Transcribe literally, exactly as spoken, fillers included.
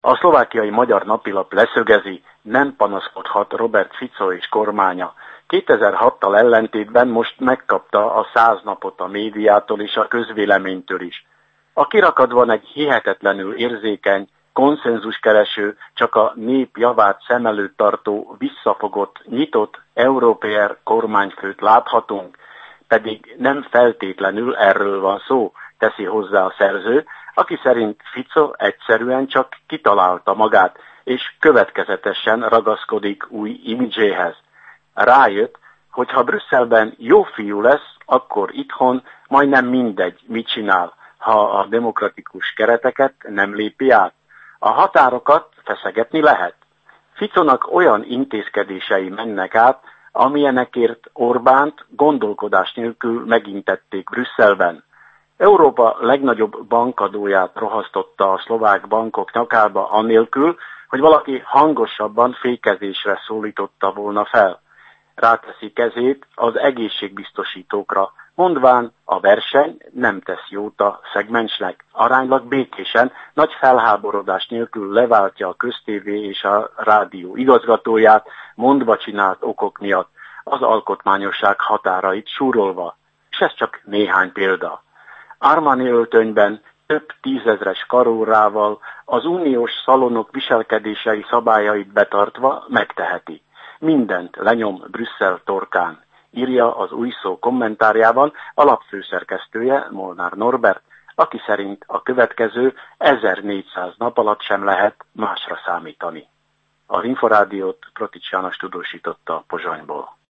A szlovákiai Magyar Napilap leszögezi, nem panaszkodhat Robert Fico és kormánya. kétezer-hattal ellentétben most megkapta a száz napot a médiától és a közvéleménytől is. A kirakatban egy hihetetlenül érzékeny, konszenzuskereső, csak a nép javát szem előtt tartó, visszafogott, nyitott európér kormányfőt láthatunk, pedig nem feltétlenül erről van szó, teszi hozzá a szerző, aki szerint Fico egyszerűen csak kitalálta magát, és következetesen ragaszkodik új imidzséhez. Rájött, hogy ha Brüsszelben jó fiú lesz, akkor itthon majdnem mindegy, mit csinál, ha a demokratikus kereteket nem lépi át. A határokat feszegetni lehet. Ficónak olyan intézkedései mennek át, amilyenekért Orbánt gondolkodás nélkül megintették Brüsszelben. Európa legnagyobb bankadóját rohasztotta a szlovák bankok nyakába anélkül, hogy valaki hangosabban fékezésre szólította volna fel. Ráteszi kezét az egészségbiztosítókra, mondván a verseny nem tesz jót a szegmensnek. Aránylag békésen, nagy felháborodás nélkül leváltja a köztévé és a rádió igazgatóját, mondva csinált okok miatt, az alkotmányosság határait súrolva. És ez csak néhány példa. Armani öltönyben, több tízezres karórával, az uniós szalonok viselkedései szabályait betartva megteheti. Mindent lenyom Brüsszel torkán, írja az Új Szó kommentárjában a lap főszerkesztője, Molnár Norbert, aki szerint a következő ezernégyszáz nap alatt sem lehet másra számítani. Az Inforádiót Protics János tudósította Pozsonyból.